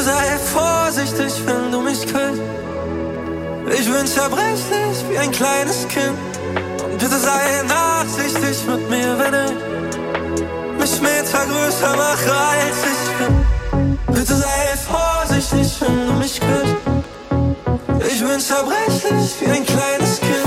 sei vorsichtig, wenn du mich küsst. Ich bin zerbrechlich wie ein kleines Kind. Und bitte sei nachsichtig mit mir, wenn ich mich Meter größer mache, als ich bin. Bitte sei vorsichtig, wenn du mich küsst. Ich bin zerbrechlich wie ein kleines Kind.